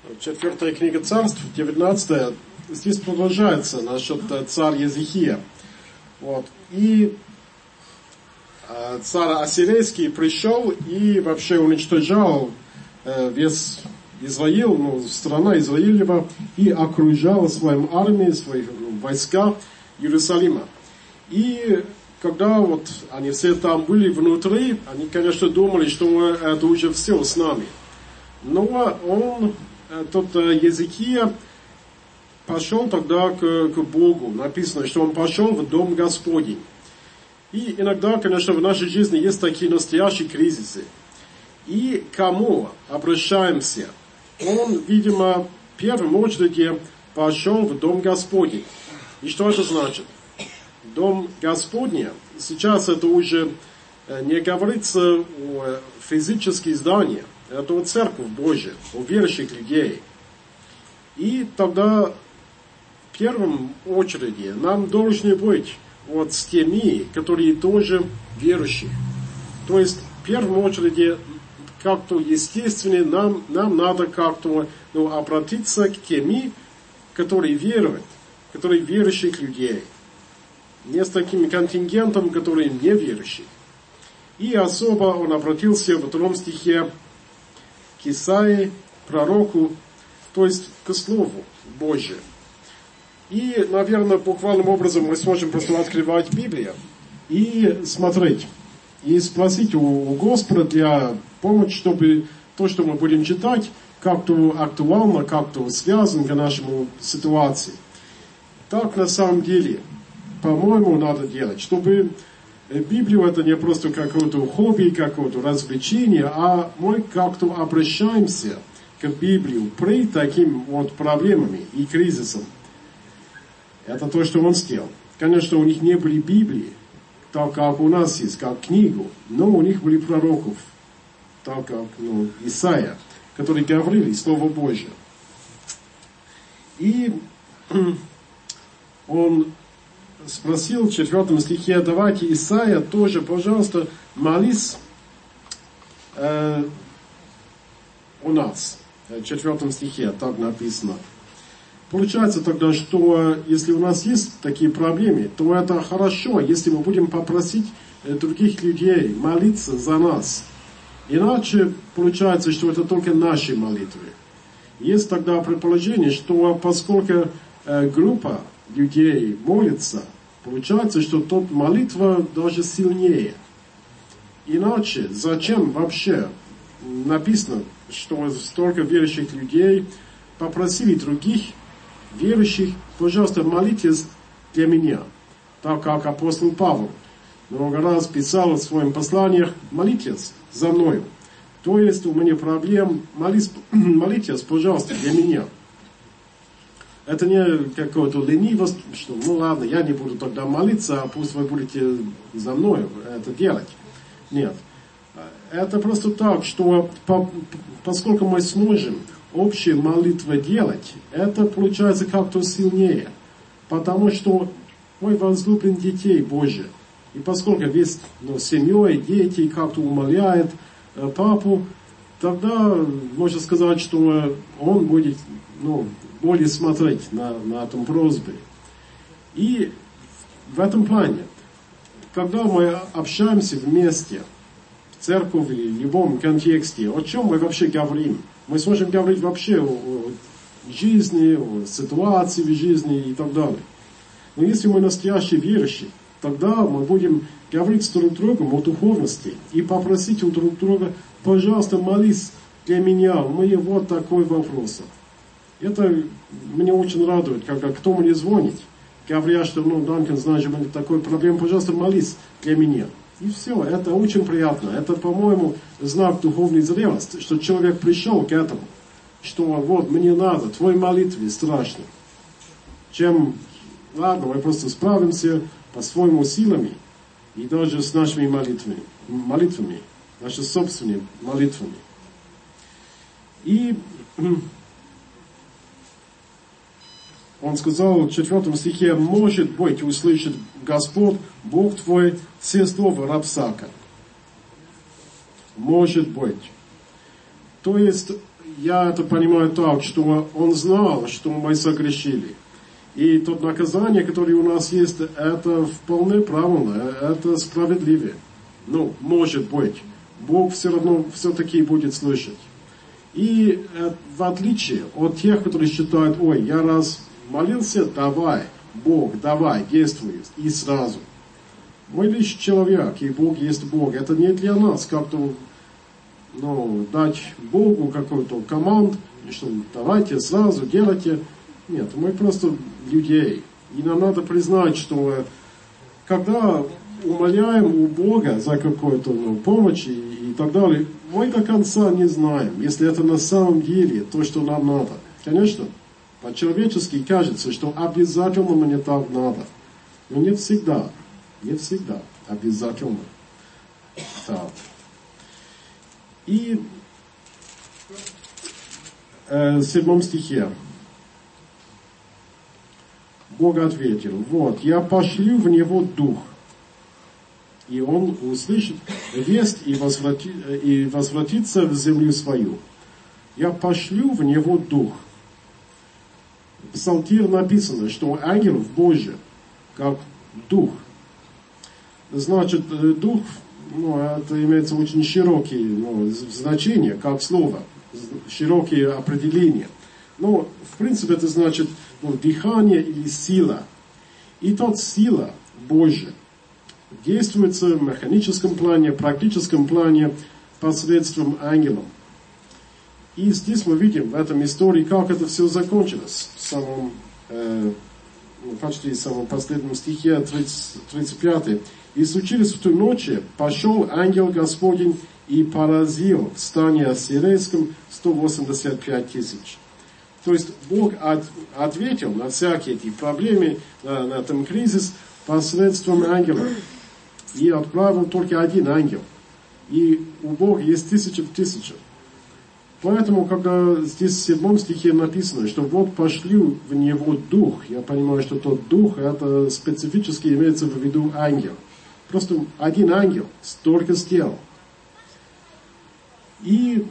4 книга Царств, 19. Здесь продолжается насчет царя Езекия. Вот. И царь Ассирийский пришел и вообще уничтожал весь Израиль, страна Израилева, и окружал своим армией, своих войска Иерусалима. И когда вот они все там были внутри, они, конечно, думали, что это уже все с нами. Но тот Езекия пошел тогда к Богу. Написано, что он пошел в Дом Господень. И иногда, конечно, в нашей жизни есть такие настоящие кризисы. И к кому обращаемся? Он, видимо, в первую очередь пошел в Дом Господень. И что это значит? Дом Господний, сейчас это уже не говорится о физических зданиях, это о церкви Божьей, о верующих людей. И тогда в первую очередь нам должны быть вот с теми, которые тоже верующие. То есть в первую очередь как-то естественно нам надо как-то обратиться к теми, которые веруют, которые верующих людей. Не с таким контингентом, которые не верующие. И особо он обратился в 2 стихе к Исаии, пророку, то есть к Слову Божьему. И, наверное, буквальным образом мы сможем просто открывать Библию и смотреть, и спросить у Господа для помощи, чтобы то, что мы будем читать, как-то актуально, как-то связано к нашему ситуации. Так на самом деле, по-моему, надо делать, чтобы Библию это не просто какое-то хобби, какое-то развлечение, а мы как-то обращаемся к Библии при таким вот проблемами и кризисам. Это то, что он сделал. Конечно, у них не были Библии, так как у нас есть, как книгу, но у них были пророков, так как Исаия, которые говорили Слово Божье. И он спросил в 4 стихе, давайте Исаия тоже, пожалуйста, молись у нас. В 4 стихе так написано. Получается тогда, что если у нас есть такие проблемы, то это хорошо, если мы будем попросить других людей молиться за нас. Иначе получается, что это только наши молитвы. Есть тогда предположение, что поскольку группа людей молится, получается, что тут молитва даже сильнее. Иначе зачем вообще написано, что столько верующих людей попросили других верующих, пожалуйста, молитесь для меня. Так как апостол Павел много раз писал в своих посланиях, молитесь за мною. То есть у меня проблем, молитесь, пожалуйста, для меня. Это не какое-то ленивость, что ну ладно, я не буду тогда молиться, а пусть вы будете за мною это делать. Нет. Это просто так, что поскольку мы сможем общие молитвы делать, это получается как-то сильнее. Потому что мы возлюбим детей Божьих. И поскольку весь семьей, дети как-то умоляют папу, тогда можно сказать, что он будет более смотреть на эту просьбу. И в этом плане, когда мы общаемся вместе, в церкви или в любом контексте, о чем мы вообще говорим? Мы сможем говорить вообще о жизни, о ситуации в жизни и так далее. Но если мы настоящие верующие, тогда мы будем говорить друг с другом о духовности и попросить у друг друга, пожалуйста, молись для меня, у меня вот такой вопрос. Это меня очень радует, когда кто мне звонит, говоря, что, Данкан, знаешь, у меня такой проблем, пожалуйста, молись для меня. И все, это очень приятно. Это, по-моему, знак духовной зрелости, что человек пришел к этому, что вот, мне надо, твои молитвы страшны. Чем, ладно, мы просто справимся по своим силами, и даже с нашими молитвами, нашими собственными молитвами. И он сказал в 4 стихе, может быть, услышит Господь, Бог твой, все слова рабсака. Может быть. То есть, я это понимаю так, что он знал, что мы согрешили. И то наказание, которое у нас есть, это вполне правильно, это справедливее. Ну, может быть. Бог все равно все-таки будет слышать. И в отличие от тех, которые считают, ой, я раз молился, давай, Бог, давай, действуй, и сразу. Мы лишь человек, и Бог есть Бог. Это не для нас как-то, дать Богу какую-то команду, что давайте сразу делайте. Нет, мы просто людей. И нам надо признать, что когда умоляем у Бога за какую-то помощь и так далее, мы до конца не знаем, если это на самом деле то, что нам надо. Конечно, по-человечески кажется, что обязательно мне так надо. Но не всегда обязательно так. И в 7 стихе Бог ответил, вот, я пошлю в него дух, и он услышит весть и возвратится в землю свою. Я пошлю в него дух. В Псалтире написано, что ангелов Божий, как дух. Значит, дух, это имеется очень широкие значения, как слово, широкие определения. Но, в принципе, это значит дыхание или сила. И тот сила Божия действуется в механическом плане, практическом плане посредством ангелов. И здесь мы видим в этом истории, как это все закончилось. Почти в самом последнем стихе, 35. «И случилось в ту ночь, пошел ангел Господень и поразил в стане ассирийском 185 тысяч». То есть Бог ответил на всякие эти проблемы, на этот кризис посредством ангелов. И отправил только один ангел. И у Бога есть тысячи в тысячах. Поэтому, когда здесь в 7 стихе написано, что вот пошлю в него дух, я понимаю, что тот дух, это специфически имеется в виду ангел. Просто один ангел столько сделал. И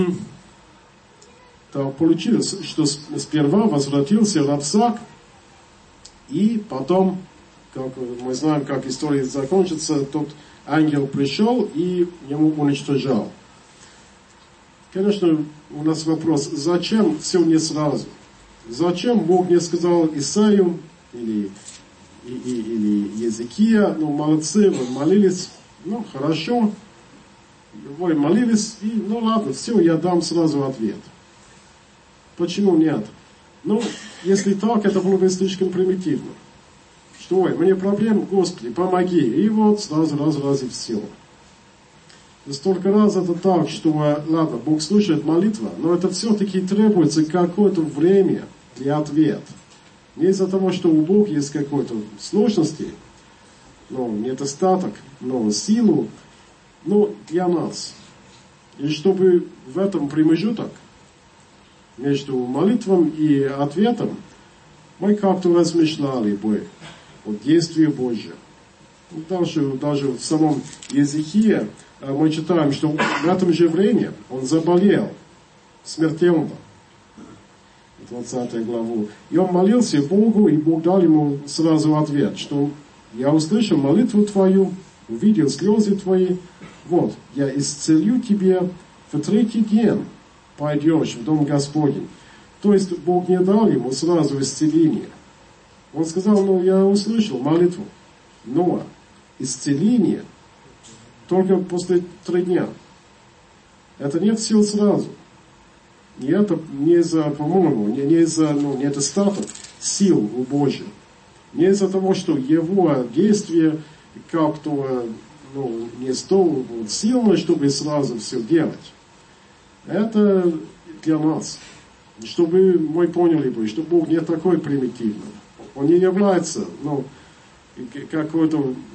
так получилось, что сперва возвратился Рабсак, и потом, как мы знаем, как история закончится, тот ангел пришел и ему уничтожал. Конечно, у нас вопрос, зачем все не сразу? Зачем Бог не сказал Исаию или Езекия, молодцы, вы молились, хорошо, вы молились, и ладно, все, я дам сразу ответ. Почему нет? Если так, это было бы слишком примитивно. Что, ой, мне проблем, Господи, помоги. И вот сразу раз и все. Столько раз это так, что, ладно, Бог слушает молитву, но это все-таки требуется какое-то время для ответа. Не из-за того, что у Бога есть какой-то сложности, недостаток, силу, для нас. И чтобы в этом промежуток между молитвом и ответом мы как-то размышляли бы о действии Божьем. Даже в самом языке мы читаем, что в этом же время он заболел смертельно. 20 главу. И он молился Богу, и Бог дал ему сразу ответ, что я услышал молитву твою, увидел слезы твои, вот, я исцелю тебя, в 3-й день пойдешь в дом Господень. То есть Бог не дал ему сразу исцеление. Он сказал, я услышал молитву, но исцеление только после 3 дня. Это нет сил сразу. И это не из-за, по-моему, не из-за недостаток сил у Божьих. Не из-за того, что его действие как-то не столь сильно, чтобы сразу все делать. Это для нас. Чтобы мы поняли бы, что Бог не такой примитивный. Он не является какой-то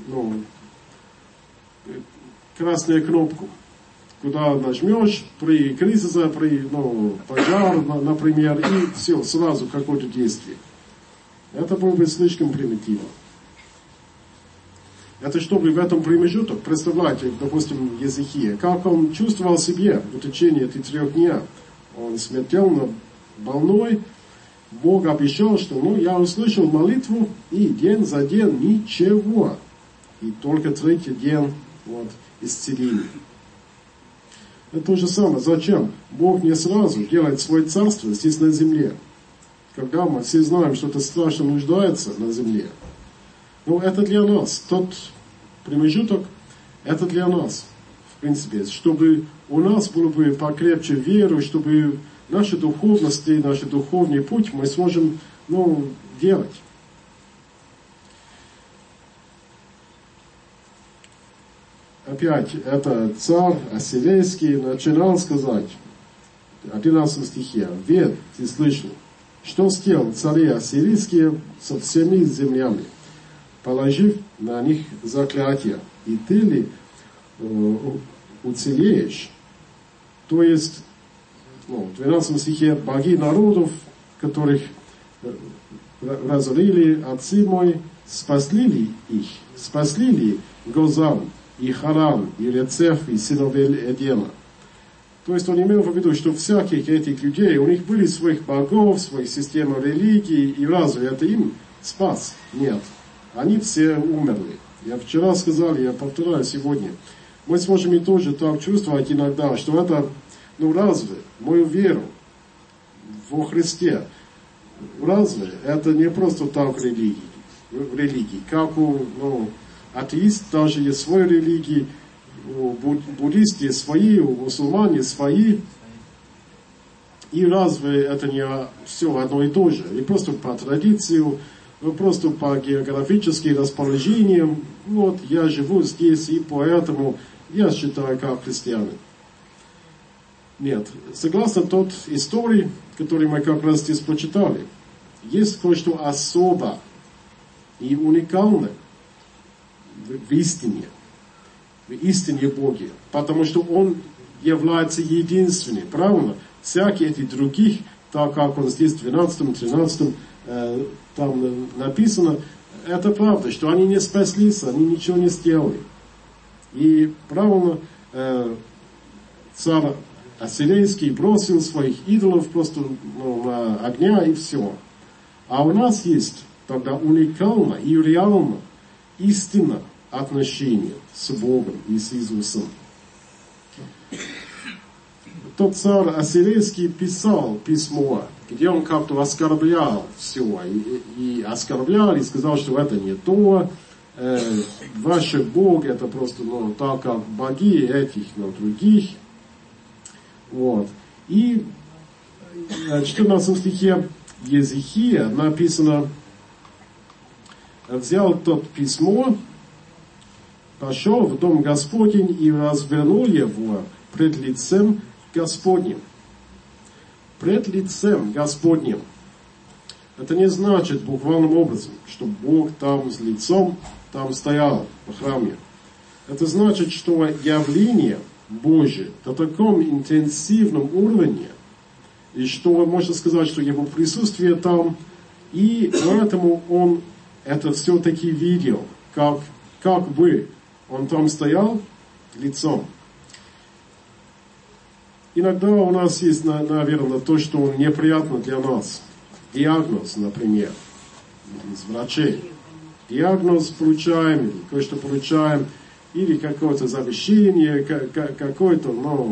красную кнопку, куда нажмешь при кризисе, при пожаре, например, и все, сразу какое-то действие. Это было бы слишком примитивно. Это чтобы в этом промежуток, представляете, допустим, Езекия, как он чувствовал себя в течение этих 3 дней. он смертельно больной, Бог обещал, что я услышал молитву, и день за день ничего. И только третий день исцеление. Это то же самое. Зачем? Бог не сразу делает свое царство здесь на земле. Когда мы все знаем, что это страшно нуждается на земле. Но это для нас. Тот промежуток, это для нас. В принципе, чтобы у нас было бы покрепче веру, чтобы наши духовности, наш духовный путь мы сможем делать. Опять, это царь Ассирийский начинал сказать, в 11 стихе, «Ведь ты слышал, что сделал цари ассирийские со всеми землями, положив на них заклятие, и ты ли уцелеешь?» То есть, в 12 стихе, боги народов, которых разорили отцы мои, спасли ли их? Спасли ли Гозан, и Харан, и Рецеф, и сыновей Эдема? То есть он имел в виду, что всяких этих людей, у них были своих богов, своих систем религии, и разве это им спас? Нет. Они все умерли. Я вчера сказал, я повторяю сегодня. Мы сможем и тоже так чувствовать иногда, что это, разве мою веру во Христе, разве это не просто так в религии, как у, атеист даже есть свои религии, у буддисты есть свои, у мусульман свои. И разве это не все одно и то же? И просто по традиции, просто по географическим расположениям, я живу здесь, и поэтому я считаю как христианин. Нет. Согласно той истории, которую мы как раз здесь прочитали, есть кое-что особо и уникальное в истине Боге, потому что Он является единственным, правильно? Всякие эти других, так как он здесь в 12-13 там написано, это правда, что они не спаслись, они ничего не сделали. И правильно, царь Ассирийский бросил своих идолов просто на огня и все. А у нас есть тогда уникально и реально истинно отношение с Богом и с Иисусом. Тот царь Ассирийский писал письмо, где он как-то оскорблял все, и оскорблял, и сказал, что это не то, ваши боги, это просто, так как боги этих, других. И в 14 стихе Езехия написано, взял тот письмо, пошел в дом Господень и развернул его пред лицем Господним. Пред лицем Господним. Это не значит буквальным образом, что Бог там с лицом там стоял в храме. Это значит, что явление Божие на таком интенсивном уровне, и что можно сказать, что его присутствие там, и поэтому он это все-таки видел, как бы он там стоял лицом. Иногда у нас есть, наверное, то, что неприятно для нас. Диагноз, например, из врачей. Диагноз получаем, или кое-что получаем, или какое-то завещание, какое-то,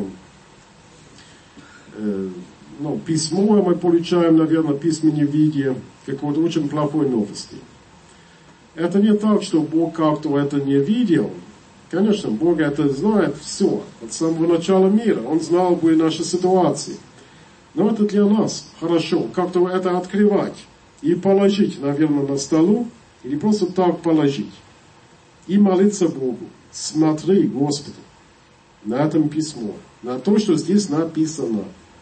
письмо мы получаем, наверное, в письменном виде, какой-то очень плохой новости. Это не так, что Бог как-то это не видел. Конечно, Бог это знает все, от самого начала мира. Он знал бы наши ситуации. Но это для нас хорошо, как-то это открывать и положить, наверное, на столу, или просто так положить. И молиться Богу. Смотри, Господи, на этом письмо, на то, что здесь написано.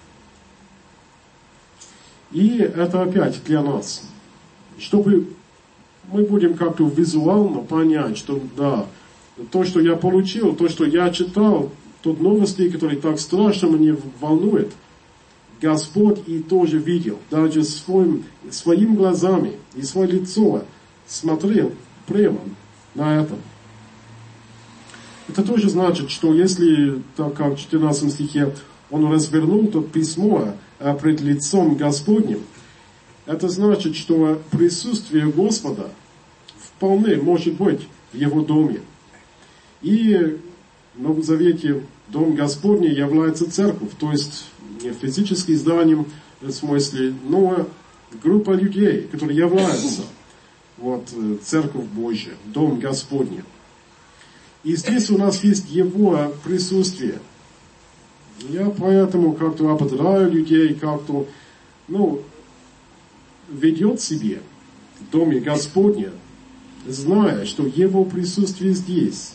И это опять для нас. Чтобы мы будем как-то визуально понять, что да, то, что я получил, то, что я читал, тот новости, которые так страшно меня волнуют, Господь и тоже видел, даже своими глазами и свое лицо смотрел прямо на это. Это тоже значит, что если, так как в 14 стихе, он развернул то письмо пред лицом Господним, это значит, что присутствие Господа вполне может быть в его доме. И в Новом Завете Дом Господний является церковь, то есть не физическим зданием в смысле, но группа людей, которые являются церковь Божья, Дом Господний. И здесь у нас есть его присутствие. Я поэтому как-то ободряю людей, как-то, ведет себе в Доме Господне, зная, что его присутствие здесь.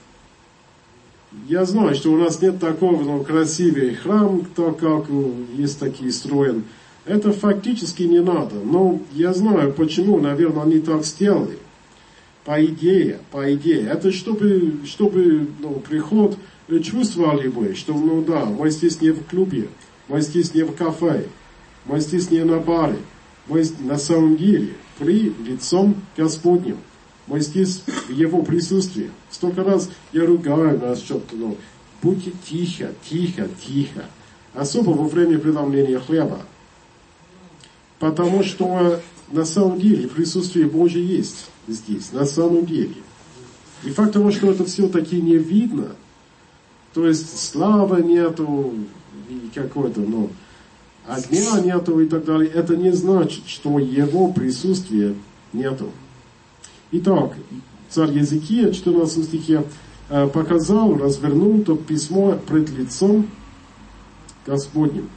Я знаю, что у нас нет такого красивый храм, так как есть такие строен. Это фактически не надо. Но я знаю, почему, наверное, они так сделали. По идее. Это чтобы приход чувствовали бы, что, мы здесь не в клубе, мы здесь не в кафе, мы здесь не на баре, мы на самом деле при лицом Господнем. Мы здесь в Его присутствии. Столько раз я ругаю нас, что-то, будьте тихо. Особо во время преломления хлеба. Потому что на самом деле присутствие Божье есть здесь, на самом деле. И факт того, что это все-таки не видно, то есть славы нету, и какой-то, огня нету и так далее, это не значит, что Его присутствия нету. Итак, царь Езекия, 14 стихе, показал, развернул то письмо пред лицом Господним.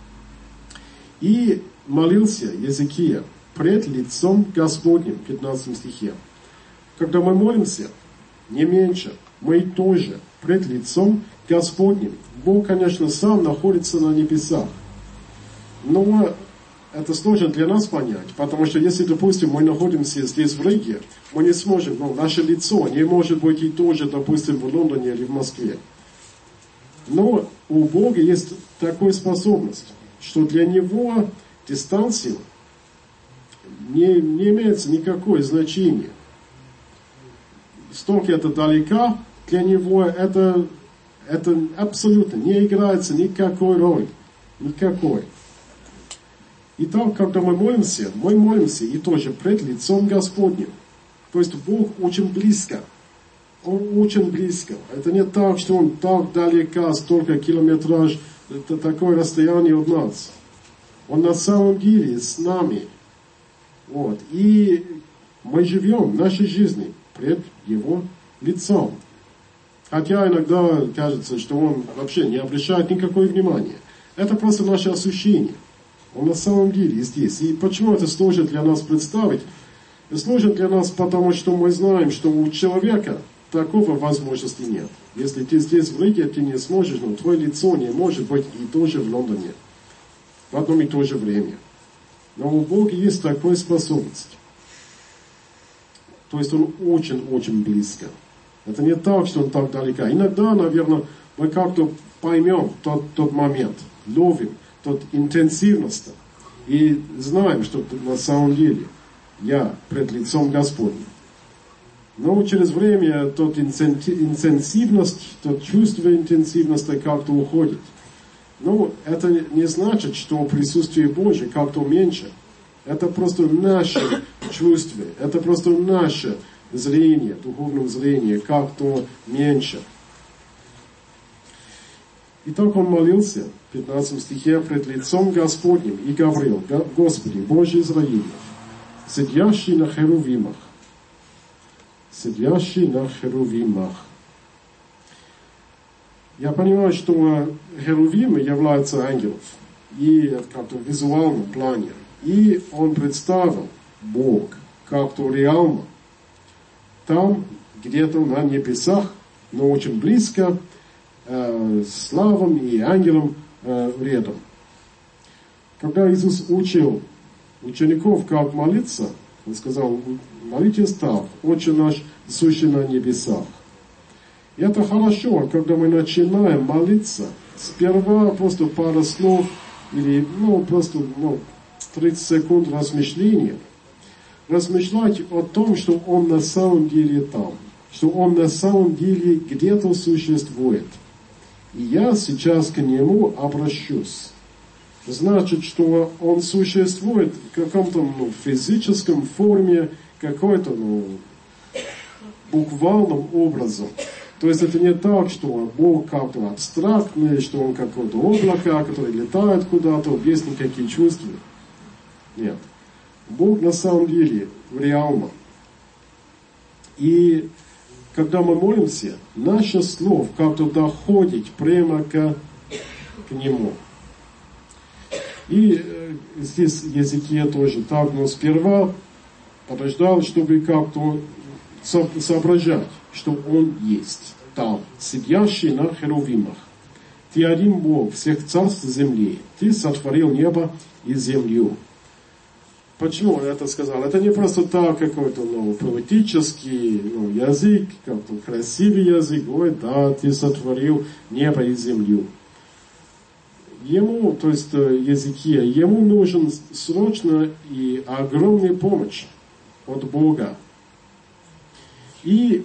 И молился Езекия пред лицом Господним, 15 стихе. Когда мы молимся, не меньше, мы тоже пред лицом Господним. Бог, конечно, сам находится на небесах. Но это сложно для нас понять, потому что если, допустим, мы находимся здесь в Риге, мы не сможем, наше лицо не может быть и тоже, допустим, в Лондоне или в Москве. Но у Бога есть такая способность, что для Него дистанция не имеет никакого значения. Столько это далеко, для Него это абсолютно не играется никакой роли. Никакой. Итак, когда мы молимся и тоже пред лицом Господним. То есть Бог очень близко. Он очень близко. Это не так, что Он так далеко, столько километраж, это такое расстояние от нас. Он на самом деле с нами. И мы живем в нашей жизни пред Его лицом. Хотя иногда кажется, что Он вообще не обращает никакого внимания. Это просто наше ощущение. Он на самом деле здесь. И почему это сложно для нас представить? Сложно для нас, потому что мы знаем, что у человека такого возможности нет. Если ты здесь в Риге, ты не сможешь, твое лицо не может быть и тоже в Лондоне. В одном и то же время. Но у Бога есть такая способность. То есть Он очень-очень близко. Это не так, что Он так далеко. Иногда, наверное, мы как-то поймем тот момент, ловим тот интенсивность и знаем, что на самом деле я пред лицом Господним. Но через время тот интенсивность, тот чувство интенсивности как-то уходит. Но это не значит, что присутствие Божье как-то меньше. Это просто наше чувство, это просто наше зрение, духовное зрение как-то меньше. Итак, он молился, в 15 стихе, пред лицом Господним и говорил: Господи, Боже Израилев, сидящий на херувимах. Я понимаю, что херувимы являются ангелов, и как-то в визуальном плане. И он представил Бог как-то реально там, где-то на небесах, но очень близко, славам и ангелам рядом. Когда Иисус учил учеников, как молиться, Он сказал: молитесь так, Отче наш, сущий на небесах. И это хорошо, когда мы начинаем молиться, сперва просто пару слов, или просто 30 секунд размышления. Размышлять о том, что Он на самом деле там, что Он на самом деле где-то существует. и я сейчас к нему обращусь. Значит, что он существует в каком-то физическом форме, какой-то буквальным образом. То есть это не так, что Бог как-то абстрактный, что он какое-то облако, которое летает куда-то, без никаких чувств. Нет. Бог на самом деле реально. И когда мы молимся, наше слово как-то доходит прямо к Нему. И здесь в языке тоже так, но сперва подождал, чтобы как-то соображать, что Он есть там, сидящий на херувимах. Ты один Бог всех царств земли. Ты сотворил небо и землю. Почему он это сказал? Это не просто так какой-то поэтический язык, как-то красивый язык. Ой, да, ты сотворил небо и землю. Ему, то есть языке, ему нужен срочно и огромная помощь от Бога. И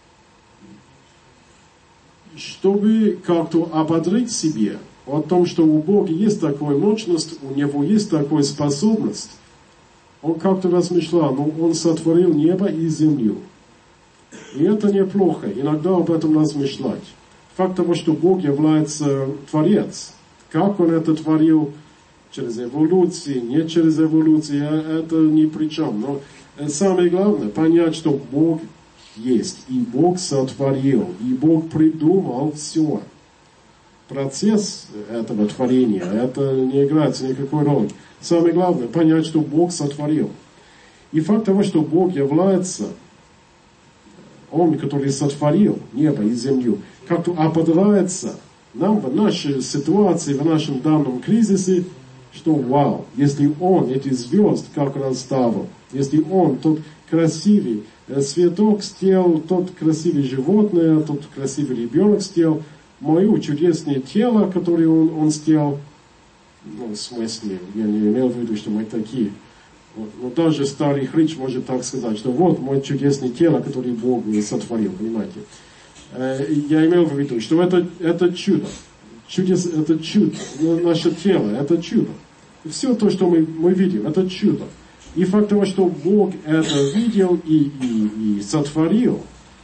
чтобы как-то ободрить себе о том, что у Бога есть такая мощность, у Него есть такая способность, он как-то размышлял, он сотворил небо и землю. И это неплохо, иногда об этом размышлять. Факт того, что Бог является Творец, как Он это творил, через эволюцию, не через эволюцию, это ни при чем. Но самое главное, понять, что Бог есть, и Бог сотворил, и Бог придумал все. Процесс этого творения, это не играет никакой роли. Самое главное, понять, что Бог сотворил. И факт того, что Бог является Он, который сотворил небо и землю, как-то ободряется нам в нашей ситуации, в нашем данном кризисе, что вау, если Он эти звезды как расставил, если Он тот красивый цветок сделал, тот красивый животное, тот красивый ребенок сделал, мое чудесное тело, которое он сделал, в смысле, я не имел в виду, что мы такие. Но даже старый хрич может так сказать, что вот мое чудесное тело, которое Бог сотворил, понимаете. Я имел в виду, что это чудо. Это чудо. Наше тело, это чудо. Все то, что мы видим, это чудо. И факт того, что Бог это видел и сотворил,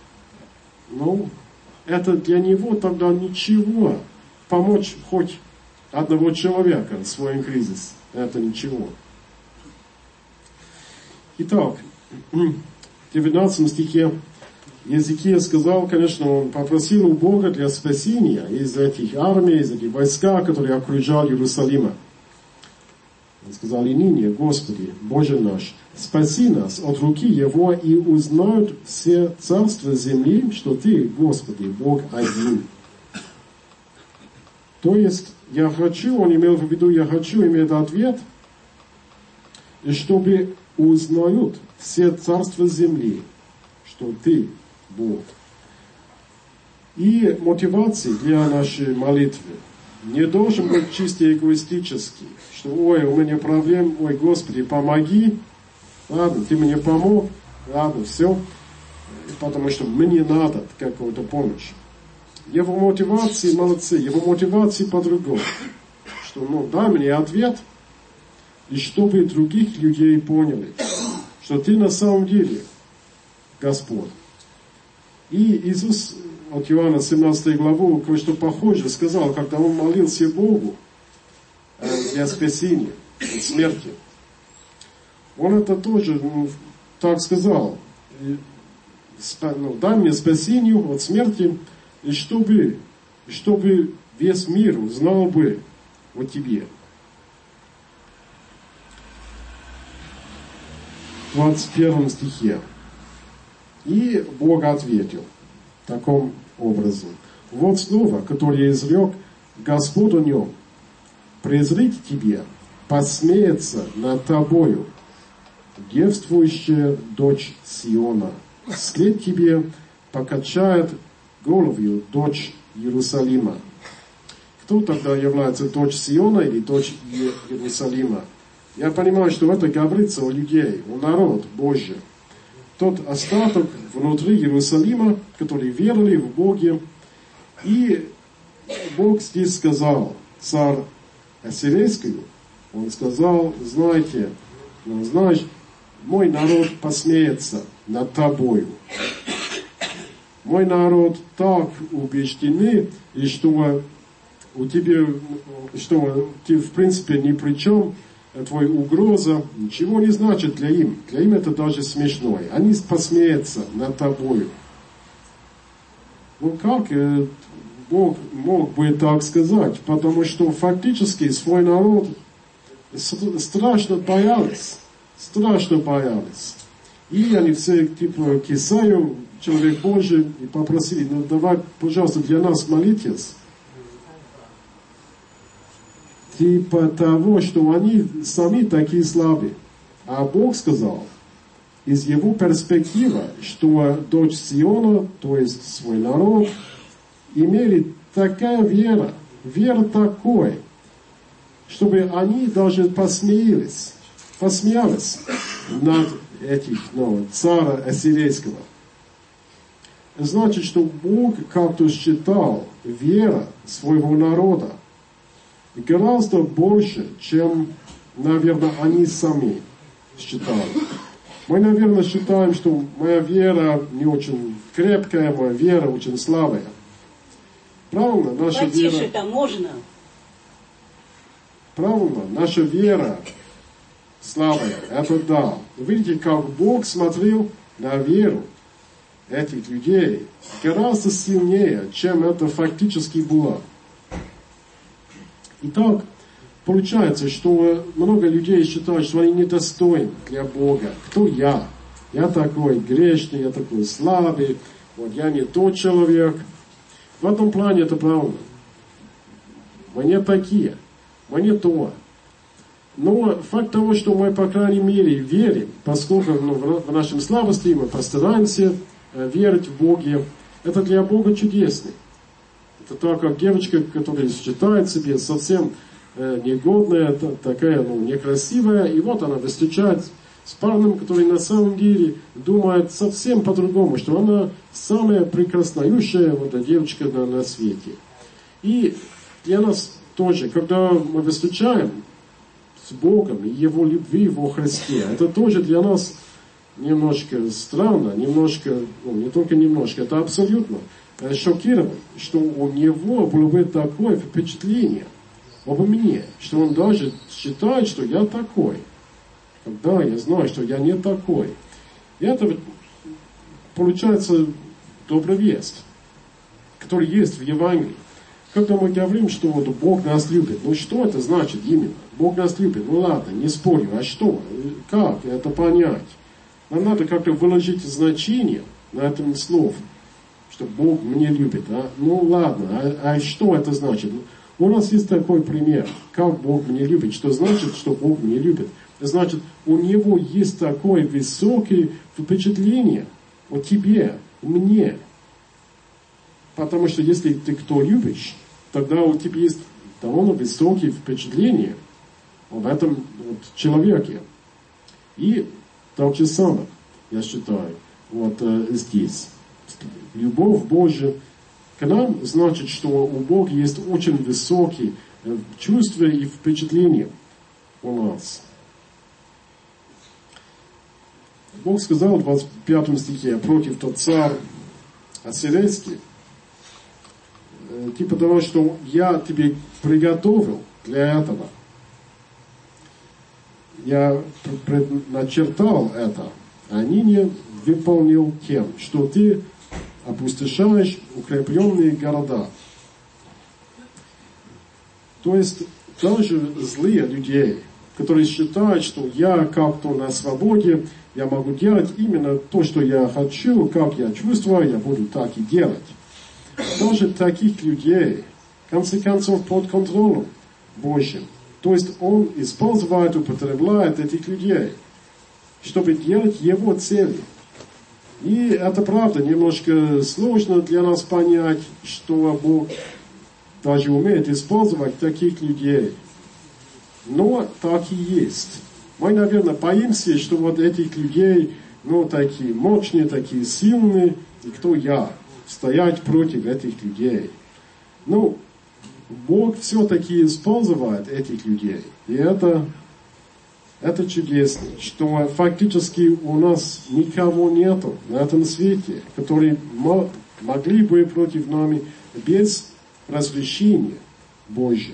это для Него тогда ничего. Помочь хоть одного человека в своем кризисе, это ничего. Итак, в 19 стихе Езекия сказал, конечно, он попросил у Бога для спасения из этих армий, из этих войска, которые окружали Иерусалима. Он сказал: «И ныне, Господи, Боже наш, спаси нас от руки Его, и узнают все царства земли, что Ты, Господи, Бог один». То есть, я хочу, он имел в виду, я хочу иметь ответ, чтобы узнают все царства земли, что Ты, Бог. И мотивация для нашей молитвы не должен быть чисто эгоистический, что ой, у меня проблем, ой, Господи, помоги, ладно, Ты мне помог, ладно, все, потому что мне надо какую-то помощь. Его мотивации молодцы, его мотивации по-другому, что дай мне ответ, и чтобы других людей поняли, что Ты на самом деле Господь. И Иисус от Иоанна 17 главу кое-что похожее сказал, когда Он молился Богу для спасения от смерти. Он это тоже так сказал: дай мне спасение от смерти, и чтобы весь мир узнал бы о Тебе. В 21 стихе. И Бог ответил таким образом: вот слово, которое изрек Господь о нем: презрить тебе, посмеется над тобою девствующая дочь Сиона. Вслед тебе покачает головью дочь Иерусалима. Кто тогда является дочь Сиона или дочь Иерусалима? Я понимаю, что это говорится о людей, о народ Божий. Тот остаток внутри Иерусалима, которые верили в Боге. И Бог здесь сказал, царь Ассирийский, он сказал, знаете, знаешь, мой народ посмеется над тобою. Мой народ так убеждены, и что у тебя, что ты в принципе ни при чем, твоя угроза ничего не значит для им. Для им это даже смешно. Они посмеются над тобою. Ну как Бог мог бы так сказать? Потому что фактически свой народ страшно боялись. Страшно боялись. И они все типа к Исаию, человек Божий, и попросили, ну давай, пожалуйста, для нас молитесь. Типа того, что они сами такие слабые. А Бог сказал, из его перспективы, что дочь Сиона, то есть свой народ, имели такая вера такой, чтобы они даже посмеялись над этих, царя Ассирийского. Значит, что Бог как-то считал вера своего народа гораздо больше, чем, наверное, они сами считали. Мы, наверное, считаем, что моя вера не очень крепкая, моя вера очень слабая. Правильно? Наша потише вера... это можно? Правильно? Наша вера слабая. Это да. Видите, как Бог смотрел на веру этих людей гораздо сильнее, чем это фактически было. Итак, получается, что много людей считают, что они недостойны для Бога. Кто я? Я такой грешный, я такой слабый, вот я не тот человек. В этом плане это правда. Мы не такие, мы не то. Но факт того, что мы, по крайней мере, верим, поскольку в нашем слабости мы постараемся верить в Бога, это для Бога чудесно. Это так, как девочка, которая считает себе совсем негодная, такая, некрасивая, и вот она встречает с парнем, который на самом деле думает совсем по-другому, что она самая прекраснающая девочка на свете. И для нас тоже, когда мы встречаем с Богом и Его любви во Христе, это тоже для нас немножко странно, немножко, не только немножко, это абсолютно шокирован, что у него было бы такое впечатление обо мне, что он даже считает, что я такой, когда я знаю, что я не такой. И это получается добрая весть, которая есть в Евангелии. Когда мы говорим, что вот Бог нас любит, что это значит именно? Бог нас любит, ладно, не спорю, а что? Как это понять? Нам надо как-то выложить значение на этом слове, что Бог меня любит. Ладно, а что это значит? У нас есть такой пример, как Бог меня любит. Что значит, что Бог меня любит? Значит, у Него есть такое высокое впечатление о тебе, о мне. Потому что если ты кто любишь, тогда у тебя есть довольно высокие впечатления об этом человеке. И так же самое, я считаю, здесь. Любовь Божия к нам значит, что у Бога есть очень высокие чувства и впечатления у нас. Бог сказал в 25 стихе против тот царь Ассирийский, типа того, что я тебе приготовил для этого. Я начертал это, а ныне выполнил тем, что ты опустошаешь укрепленные города. То есть даже злые людей, которые считают, что я как-то на свободе, я могу делать именно то, что я хочу, как я чувствую, я буду так и делать. Даже таких людей, в конце концов, под контролем Божьим. То есть он использует, употребляет этих людей, чтобы делать его цели. И это правда, немножко сложно для нас понять, что Бог даже умеет использовать таких людей. Но так и есть. Мы, наверное, боимся, что этих людей, такие мощные, такие сильные, и кто я, стоять против этих людей. Бог все-таки использует этих людей. И это чудесно, что фактически у нас никого нету на этом свете, которые могли бы против нами без разрешения Божьего.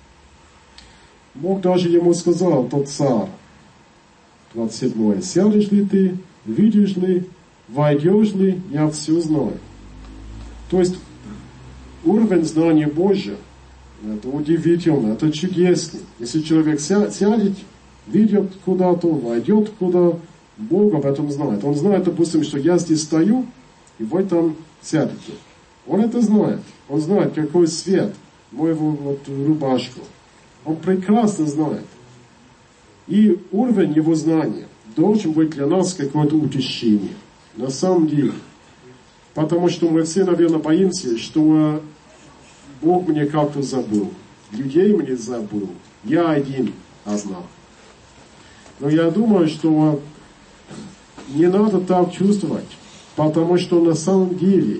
Бог даже ему сказал, тот царь, 27. «Сядешь ли ты, видишь ли, войдешь ли, я все знаю». То есть уровень знания Божьего, это удивительно, это чудесно. Если человек сядет, видит куда-то, войдет куда, Бог об этом знает. Он знает, допустим, что я здесь стою, и вы там сядете. Он это знает. Он знает, какой свет моего рубашку. Он прекрасно знает. И уровень его знания должен быть для нас какое-то утешение. На самом деле. Потому что мы все, наверное, боимся, что Бог мне как-то забыл. Людей мне забыл. Я одна. Но я думаю, что не надо так чувствовать. Потому что на самом деле,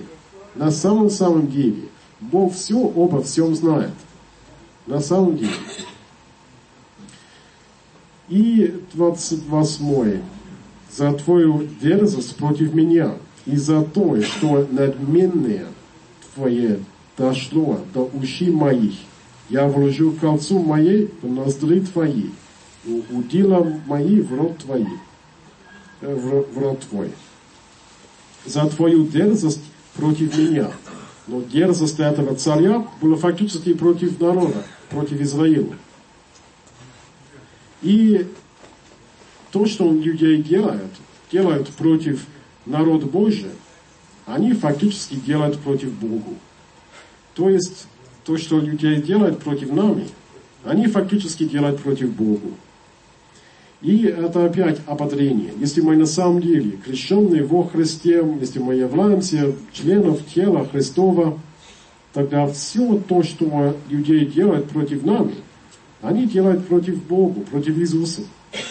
Бог все обо всем знает. На самом деле. И 28. «За твою дерзость против меня, и за то, что надменное твое дошло до ушей моих, я вложу кольцо моей в ноздри твои, и удила мои в рот твой. За твою дерзость против меня». Но дерзость этого царя была фактически против народа, против Израиля. И то, что он людей делает против народа Божия, они фактически делают против Бога. То есть, то, что людей делают против нами, они фактически делают против Бога. И это опять ободрение. Если мы на самом деле крещенные во Христе, если мы являемся членом тела Христова, тогда все то, что людей делают против нами, они делают против Бога, против Иисуса.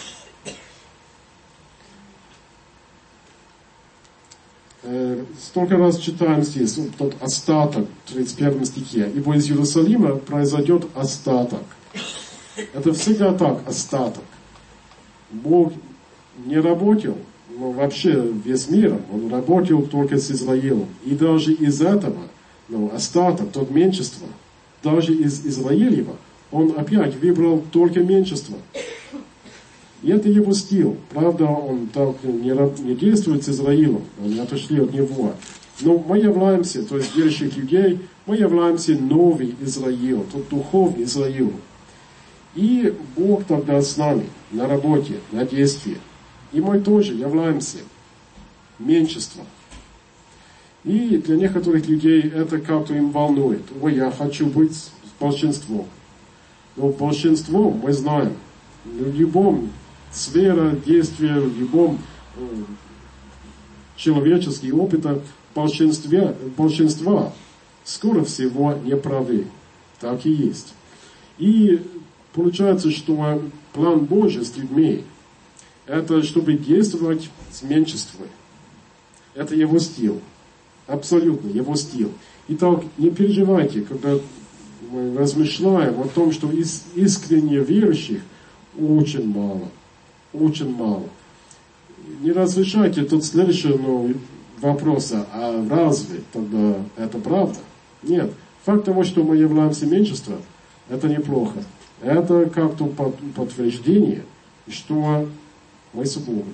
Столько раз читаем здесь тот остаток в 31 стихе. «Ибо из Иерусалима произойдет остаток». Это всегда так, остаток. Бог не работал, но вообще весь мир, Он работал только с Израилем. И даже из этого, остаток, тот меньшинство, даже из Израилева, Он опять выбрал только меньшинство. И это его стиль. Правда, он так не действует с Израилем. Они отошли от него. Но мы являемся, то есть верующих людей, мы являемся новый Израиль, тот духовный Израиль. И Бог тогда с нами на работе, на действии. И мы тоже являемся меньшинством. И для некоторых людей это как-то им волнует. Ой, я хочу быть с большинством. Но большинство, мы знаем, в любом сфере действия, в любом человеческом опыте большинства скоро всего не правы. Так и есть. И получается, что план Божий с людьми, это чтобы действовать с меньшинством. Это его стиль. Абсолютно его стиль. Итак, не переживайте, когда мы размышляем о том, что искренне верующих очень мало. Очень мало. Не разрешайте тут следующий вопрос, а разве тогда это правда? Нет. Факт того, что мы являемся меньшинством, это неплохо. Это как-то подтверждение, что мы с Богом.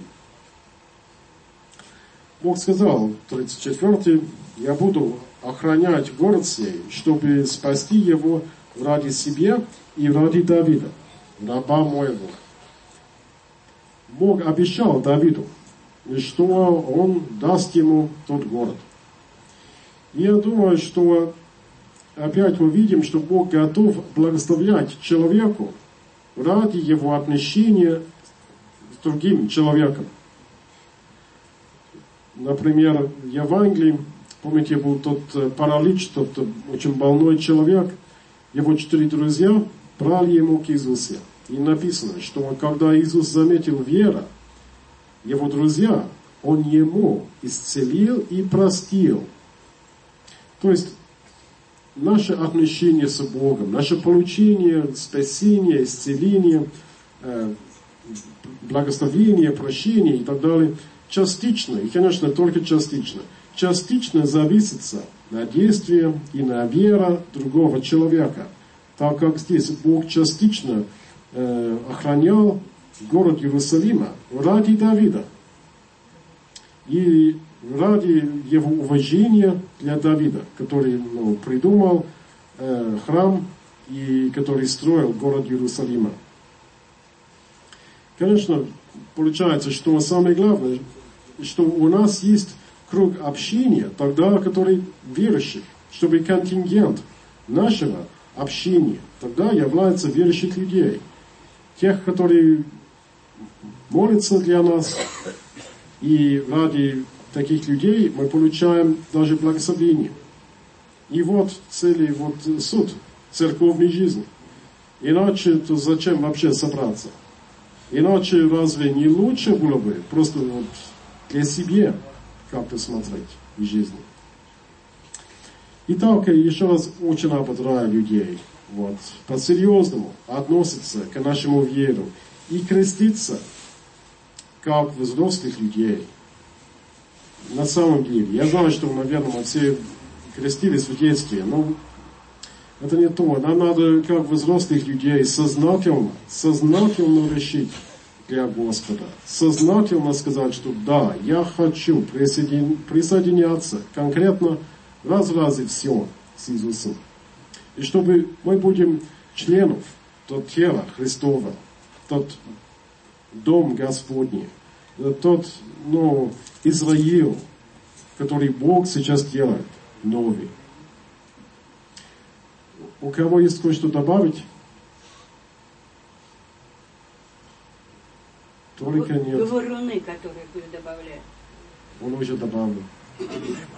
Бог сказал, 34, «Я буду охранять город сей, чтобы спасти его ради себя и ради Давида, раба моего». Бог обещал Давиду, что он даст ему тот город. И я думаю, что опять мы видим, что Бог готов благословлять человеку ради его отношения с другим человеком. Например, в Евангелии, помните, был тот паралич, тот очень больной человек, его 4 друзья брали ему к Иисусу. И написано, что когда Иисус заметил веру, его друзья, Он ему исцелил и простил. То есть, наше отношение с Богом, наше получение спасения, исцеления, благословения, прощения и так далее, частично, и, конечно, только частично, частично зависит на действие и на вера другого человека, так как здесь Бог частично охранял город Иерусалима ради Давида и ради его уважения для Давида, который придумал храм и который строил город Иерусалима. Конечно, получается, что самое главное, что у нас есть круг общения, тогда, который верующих, чтобы контингент нашего общения тогда является верующих людей, тех, которые молятся для нас, и ради таких людей мы получаем даже благословение. И вот целый суд церковной жизни. Иначе, то зачем вообще собраться? Иначе разве не лучше было бы просто для себя как-то смотреть в жизни? Итак, еще раз очень ободряю людей по-серьезному относиться к нашему веру и креститься как взрослых людей. На самом деле, я знаю, что, наверное, мы все крестились в детстве, но это не то. Нам надо, как взрослых людей, сознательно решить для Господа. Сознательно сказать, что да, я хочу присоединяться конкретно раз в раз и все с Иисусом. И чтобы мы будем членов тот тела Христова, тот дом Господний, тот, Израиль, который Бог сейчас делает новый. У кого есть кое-что добавить? Только нет. Говоруны, которые добавляют. Он уже добавил.